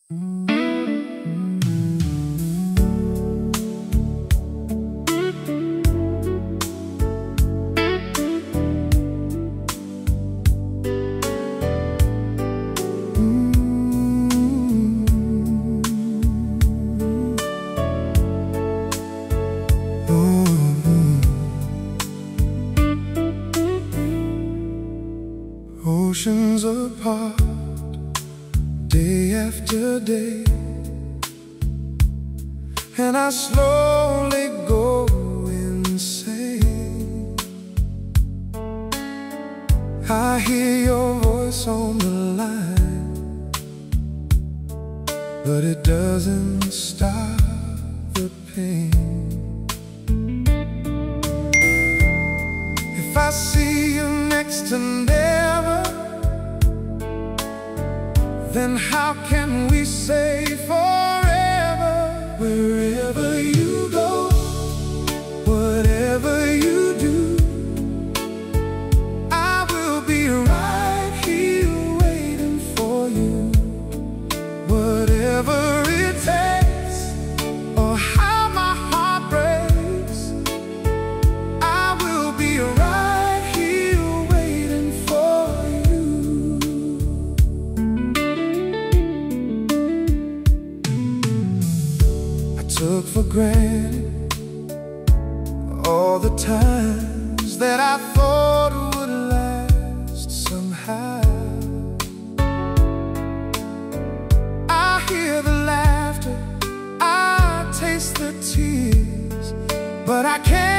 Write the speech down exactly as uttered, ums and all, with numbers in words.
Oceans apart, day after day, and I slowly go insane. I hear your voice on the line, but it doesn't stop the pain. If I see you next to never, then how can we say forever? Wherever you go, whatever you do, I will be right here waiting for you. Whatever it takes, or how my heart breaks, I will be right here waiting for you. Took for granted all the times that I thought would last somehow. I hear the laughter, I taste the tears, but I can't